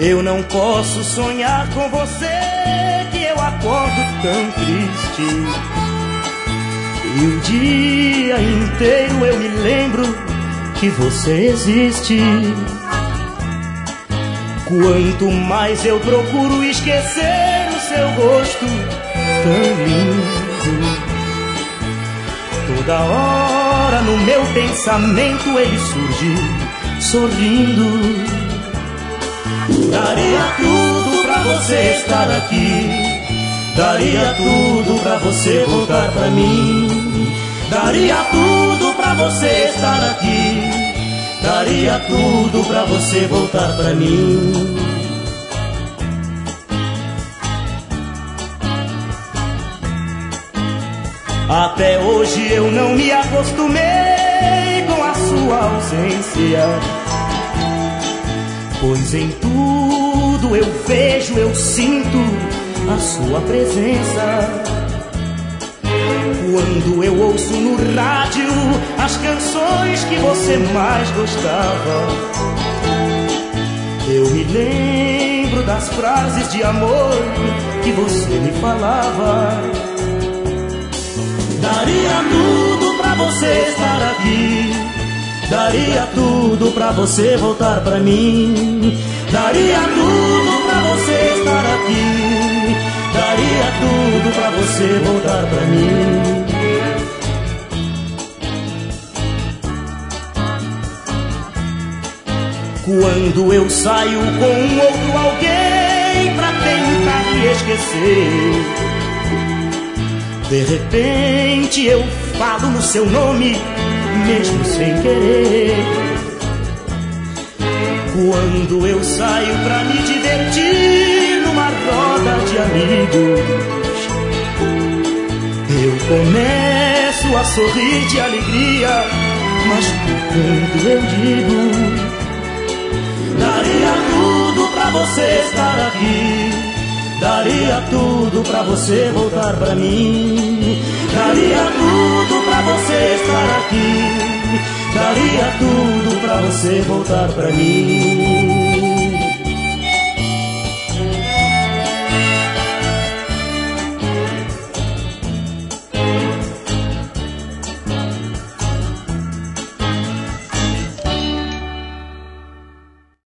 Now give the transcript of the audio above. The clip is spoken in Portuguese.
Eu não posso sonhar com você, que eu acordo tão triste. E o dia inteiro eu me lembro que você existe. Quanto mais eu procuro esquecer o seu rosto tão lindo, toda hora no meu pensamento ele surge sorrindo. Daria tudo pra você estar aqui, daria tudo pra você voltar pra mim. Daria tudo pra você estar aqui, daria tudo pra você voltar pra mim. Até hoje eu não me acostumei com a sua ausência, pois em tudo eu vejo, eu sinto a sua presença. Quando eu ouço no rádio as canções que você mais gostava, eu me lembro das frases de amor que você me falava. Daria tudo pra você estar aqui, daria tudo pra você voltar pra mim. Daria tudo pra você estar aqui, daria tudo pra você voltar pra mim. Quando eu saio com outro alguém pra tentar me esquecer, de repente eu falo no seu nome, mesmo sem querer. Quando eu saio pra me divertir numa roda de amigos, eu começo a sorrir de alegria, mas quando eu digo daria tudo pra você estar aqui, daria tudo pra você voltar pra mim. Daria tudo pra você estar aqui, daria tudo pra você voltar pra mim.